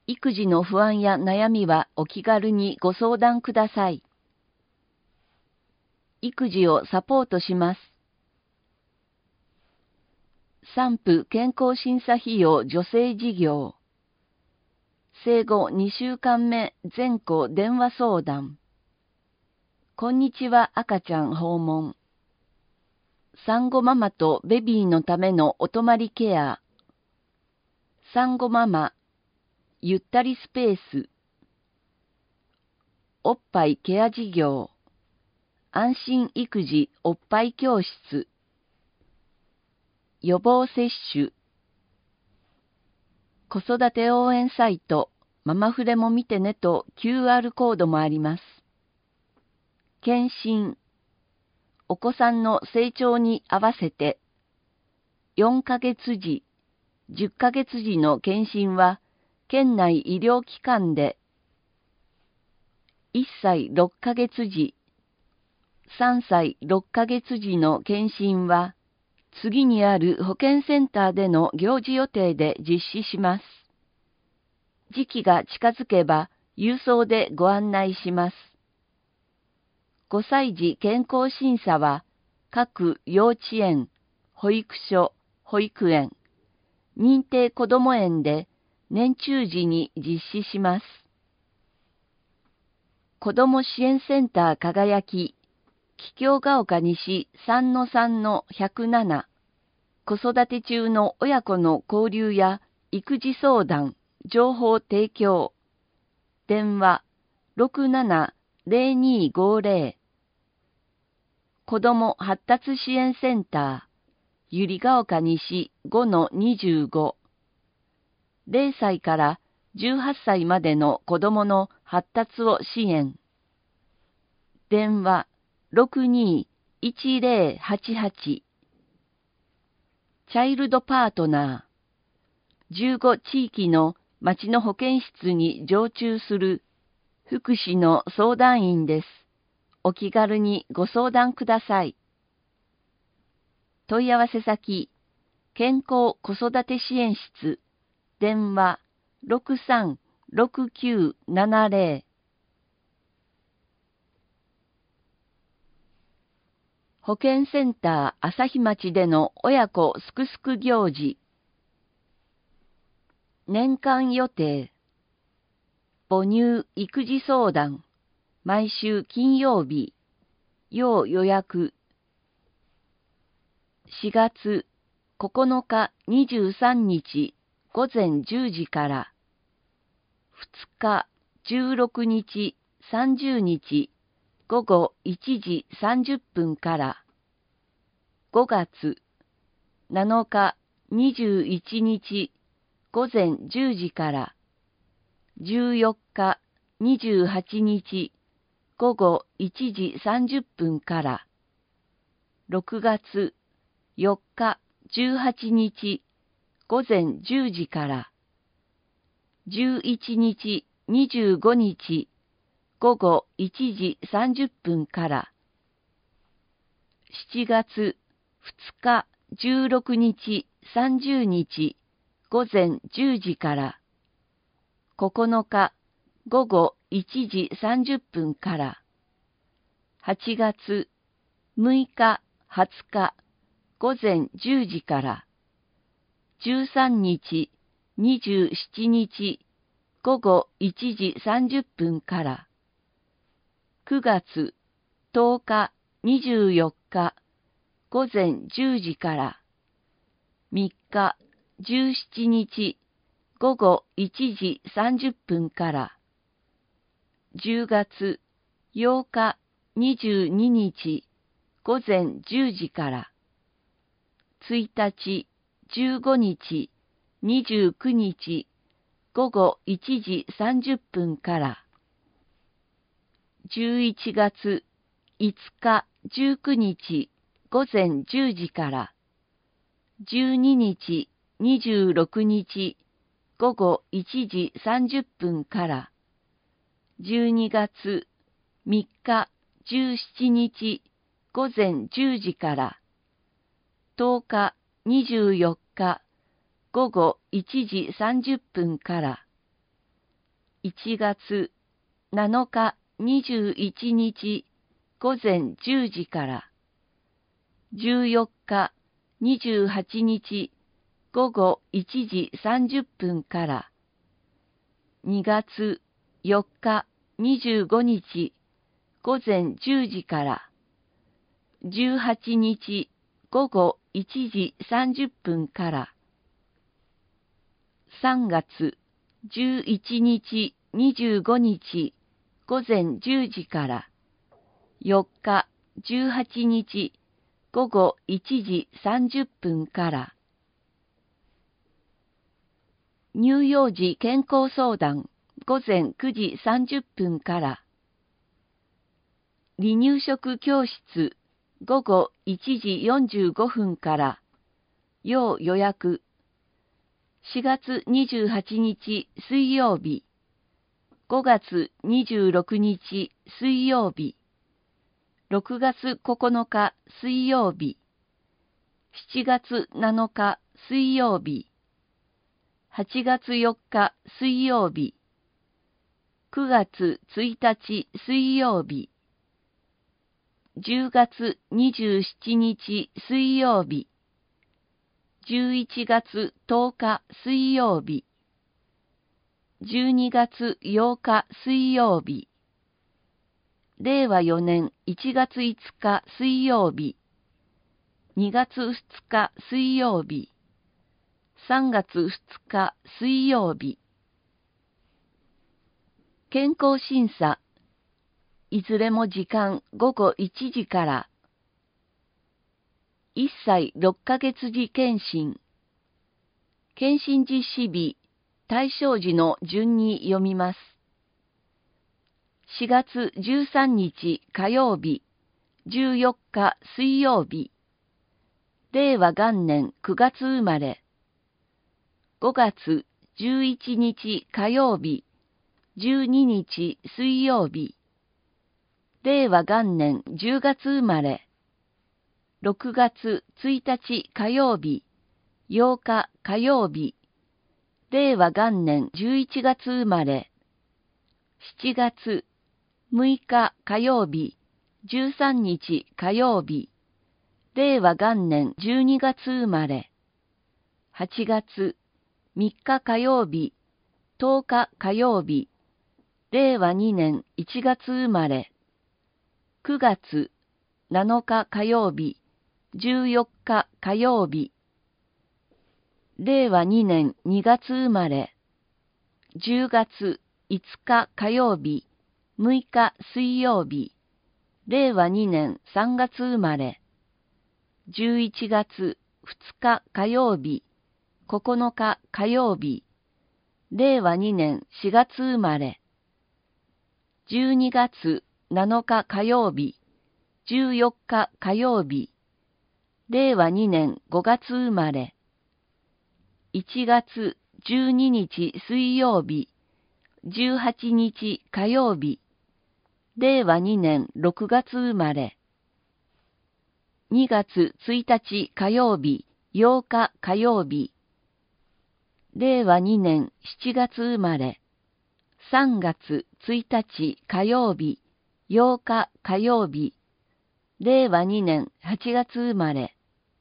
育児の不安や悩みはお気軽にご相談ください。育児をサポートします。産婦健康審査費用助成事業。生後2週間目全校電話相談。こんにちは赤ちゃん訪問。産後ママとベビーのためのお泊まりケア。産後ママ、ゆったりスペース。おっぱいケア事業。安心育児おっぱい教室。予防接種。子育て応援サイト、ママフレも見てねと QR コードもあります。検診。お子さんの成長に合わせて、4ヶ月時、10ヶ月時の検診は、県内医療機関で、1歳6ヶ月時、3歳6ヶ月時の検診は、次にある保健センターでの行事予定で実施します。時期が近づけば、郵送でご案内します。5歳児健康審査は、各幼稚園、保育所、保育園、認定こども園で年中時に実施します。子ども支援センター輝き、桔梗ヶ丘西 3-3-107、子育て中の親子の交流や育児相談、情報提供、電話670250、子ども発達支援センター、百合ヶ丘西 5-25、0歳から18歳までの子どもの発達を支援。電話621088。チャイルドパートナー。15地域の町の保健室に常駐する福祉の相談員です。お気軽にご相談ください。問い合わせ先、健康子育て支援室、電話636970。保健センター朝日町での親子すくすく行事。年間予定。母乳育児相談。毎週金曜日。要予約。4月9日23日午前10時から。2日16日30日午後1時30分から。5月7日21日午前10時から。14日28日午後1時30分から。6月4日18日午前10時から。11日25日午後1時30分から。7月2日16日30日午前10時から。9日午後1時30分から。8月6日20日午前10時から。13日27日午後1時30分から。9月10日24日午前10時から。3日17日午後1時30分から。10月8日22日午前10時から。1日15日29日午後1時30分から。11月5日19日午前10時から。12日26日午後1時30分から。12月3日17日午前10時から。10日24日午後1時30分から。 1月7日21日午前10時から14日28日午後1時30分から2月4日25日午前10時から18日午後1時30分から3月11日25日午前10時から4日18日午後1時30分から乳幼児健康相談午前9時30分から離乳食教室午後1時45分から要予約4月28日水曜日5月26日水曜日6月9日水曜日7月7日水曜日8月4日水曜日9月1日水曜日10月27日水曜日11月10日水曜日12月8日水曜日令和4年1月5日水曜日2月2日水曜日3月2日水曜日健康審査いずれも時間午後1時から1歳6ヶ月時検診検診実施日対象時の順に読みます。4月13日火曜日14日水曜日令和元年9月生まれ5月11日火曜日12日水曜日令和元年10月生まれ6月1日火曜日8日火曜日令和元年11月生まれ7月6日火曜日13日火曜日令和元年12月生まれ8月3日火曜日10日火曜日令和2年1月生まれ9月7日火曜日14日火曜日令和2年2月生まれ10月5日火曜日6日水曜日令和2年3月生まれ11月2日火曜日9日火曜日令和2年4月生まれ12月7日火曜日14日火曜日令和2年5月生まれ1月12日水曜日18日火曜日令和2年6月生まれ2月1日火曜日8日火曜日令和2年7月生まれ3月1日火曜日8日火曜日令和2年8月生まれ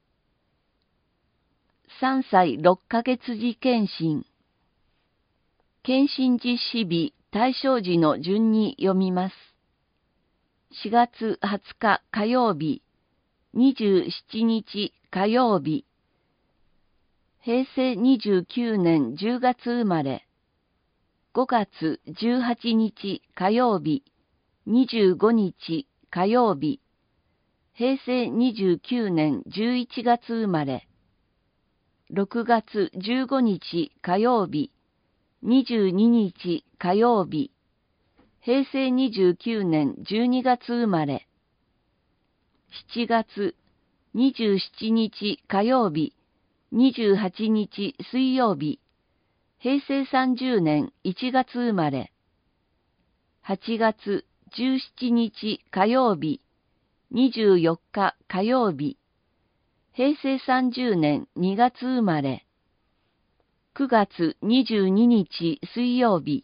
3歳6ヶ月時検診検診実施日対象時の順に読みます。4月20日火曜日27日火曜日平成29年10月生まれ5月18日火曜日25日火曜日平成29年11月生まれ6月15日火曜日22日火曜日平成29年12月生まれ7月27日火曜日28日水曜日平成30年1月生まれ8月17日火曜日24日火曜日平成30年2月生まれ9月22日水曜日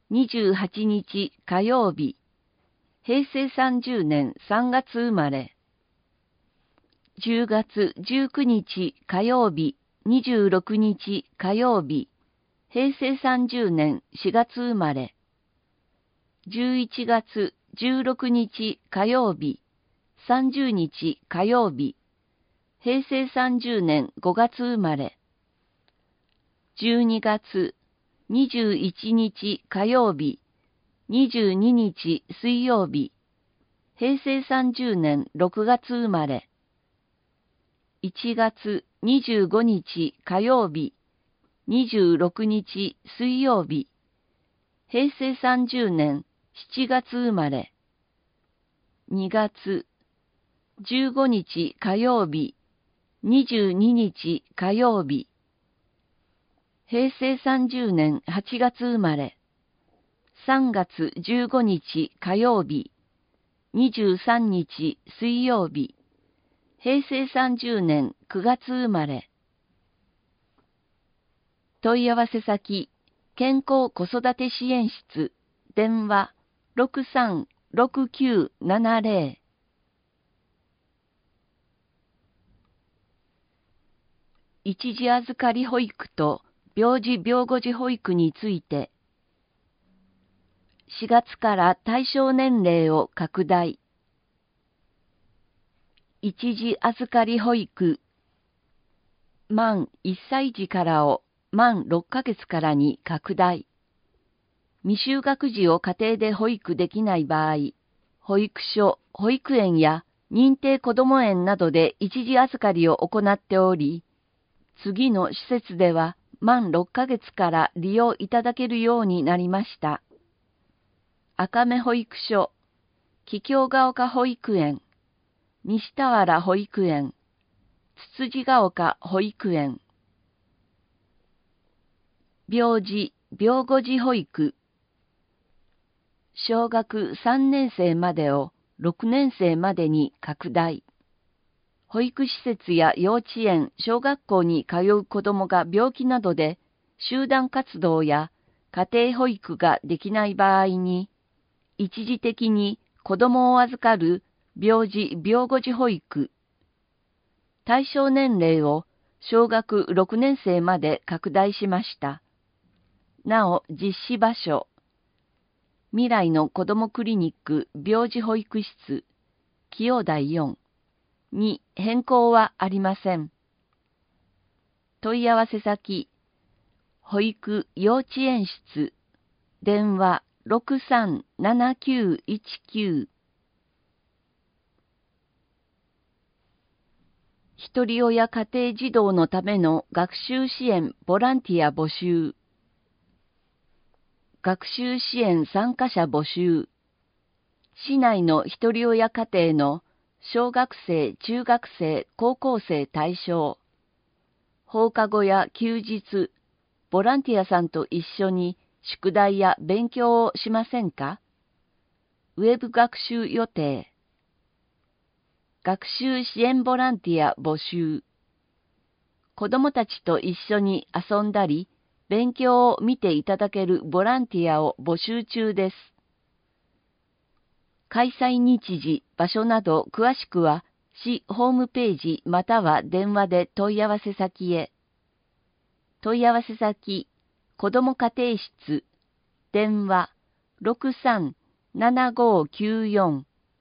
28日火曜日、平成30年3月生まれ。10月19日火曜日、26日火曜日、平成30年4月生まれ。11月16日火曜日、30日火曜日、平成30年5月生まれ。12月21日火曜日、22日水曜日、平成30年6月生まれ。1月25日火曜日、26日水曜日、平成30年7月生まれ。2月15日火曜日、22日火曜日、平成30年8月生まれ。3月15日火曜日、23日水曜日、平成30年9月生まれ。問い合わせ先、健康子育て支援室、電話636970。一時預かり保育と病児病後児保育について、4月から対象年齢を拡大。一時預かり保育、満1歳児からを満6ヶ月からに拡大。未就学児を家庭で保育できない場合、保育所、保育園や認定こども園などで一時預かりを行っており、次の施設では満6ヶ月から利用いただけるようになりました。赤目保育所、桔梗ヶ丘保育園、西田原保育園、つつじヶ丘保育園。病児、病後児保育。小学3年生までを6年生までに拡大。保育施設や幼稚園、小学校に通う子どもが病気などで集団活動や家庭保育ができない場合に、一時的に子どもを預かる病児・病後児保育。対象年齢を小学6年生まで拡大しました。なお、実施場所。未来の子どもクリニック病児保育室、清台4に変更はありません。問い合わせ先、保育幼稚園室、電話637919。ひとり親家庭児童のための学習支援ボランティア募集。学習支援参加者募集。市内のひとり親家庭の小学生、中学生、高校生対象。放課後や休日、ボランティアさんと一緒に宿題や勉強をしませんか？ウェブ学習予定。学習支援ボランティア募集。子どもたちと一緒に遊んだり、勉強を見ていただけるボランティアを募集中です。開催日時、場所など詳しくは、市ホームページまたは電話で問い合わせ先へ。問い合わせ先、子ども家庭室、電話637594。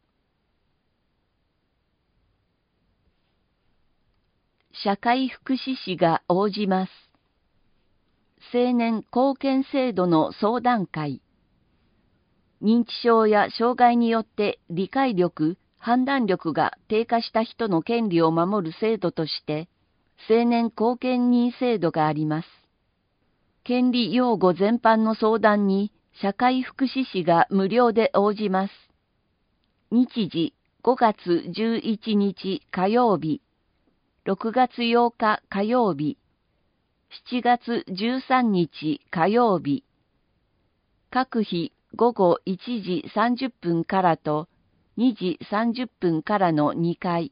社会福祉士が応じます。青年貢献制度の相談会。認知症や障害によって理解力、判断力が低下した人の権利を守る制度として、青年貢献人制度があります。権利擁護全般の相談に社会福祉士が無料で応じます。日時5月11日火曜日、6月8日火曜日、7月13日火曜日。各日午後1時30分からと2時30分からの2回。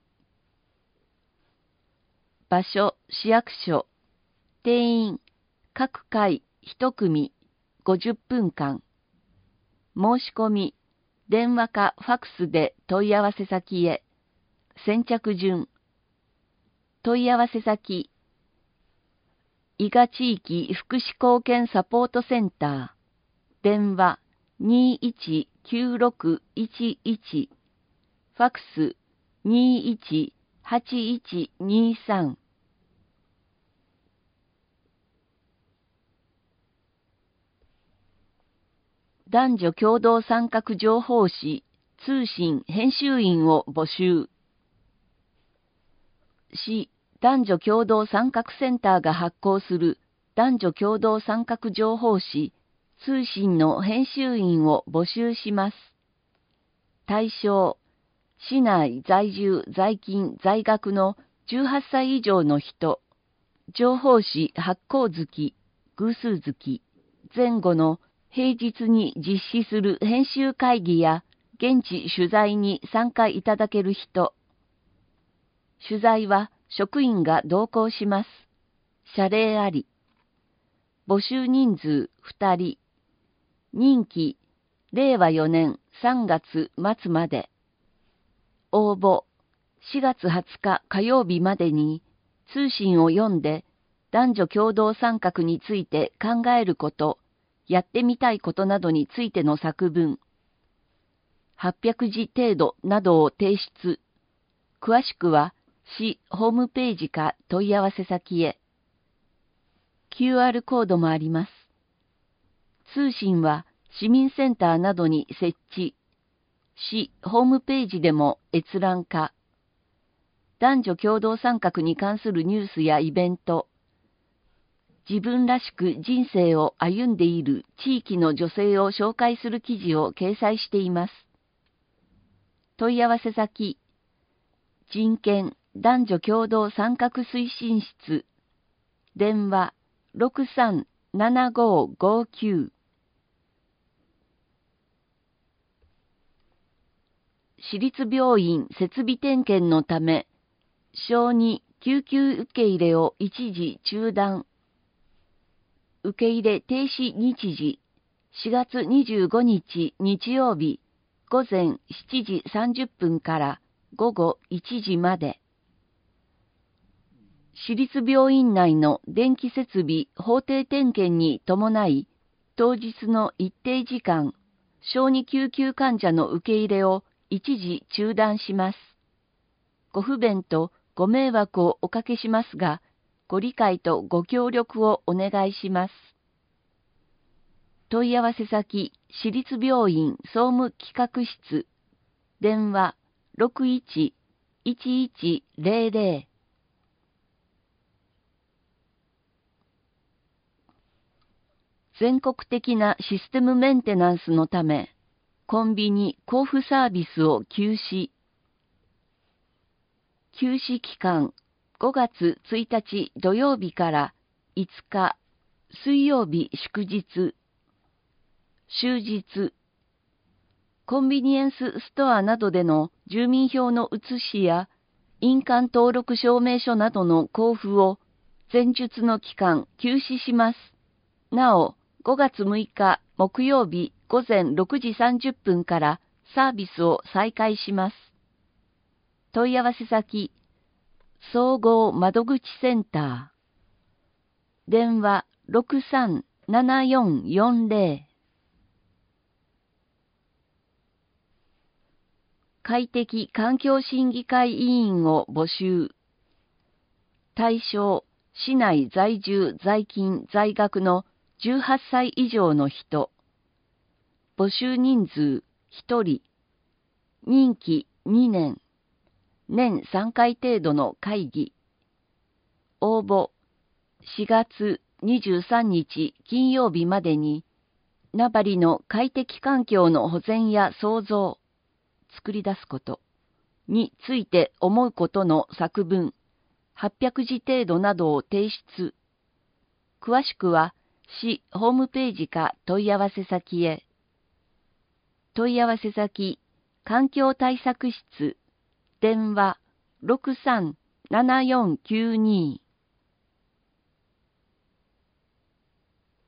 場所、市役所。定員、各回1組50分間。 申し込み、電話かファックスで問い合わせ先へ。先着順。問い合わせ先。伊賀地域福祉貢献サポートセンター。電話219611。ファックス218123。男女共同参画情報誌、通信編集員を募集。市男女共同参画センターが発行する男女共同参画情報誌、通信の編集員を募集します。対象、市内在住在勤在学の18歳以上の人、情報誌発行月、偶数月、前後の平日に実施する編集会議や現地取材に参加いただける人。取材は職員が同行します。謝礼あり。募集人数2人。任期、令和4年3月末まで。応募、4月20日火曜日までに通信を読んで男女共同参画について考えること、やってみたいことなどについての作文、800字程度などを提出。詳しくは、市ホームページか問い合わせ先へ。QR コードもあります。通信は市民センターなどに設置。市ホームページでも閲覧化。男女共同参画に関するニュースやイベント、自分らしく人生を歩んでいる地域の女性を紹介する記事を掲載しています。問い合わせ先、人権男女共同参画推進室、電話637559。市立病院設備点検のため、小児救急受け入れを一時中断。受け入れ停止日時、4月25日日曜日、午前7時30分から午後1時まで。市立病院内の電気設備法定点検に伴い、当日の一定時間、小児救急患者の受け入れを一時中断します。ご不便とご迷惑をおかけしますが、ご理解とご協力をお願いします。問い合わせ先、市立病院総務企画室、電話611100。全国的なシステムメンテナンスのため、コンビニ交付サービスを休止。休止期間、5月1日土曜日から5日水曜日祝日、終日、コンビニエンスストアなどでの住民票の写しや印鑑登録証明書などの交付を前述の期間休止します。なお、5月6日木曜日午前6時30分からサービスを再開します。問い合わせ先、総合窓口センター。電話637440。快適環境審議会委員を募集。対象、市内在住在勤在学の18歳以上の人。募集人数1人。任期2年。年3回程度の会議。応募4月23日金曜日までに、名張の快適環境の保全や創造、作り出すことについて思うことの作文、800字程度などを提出。詳しくは市ホームページか問い合わせ先へ。問い合わせ先、環境対策室、電話637492。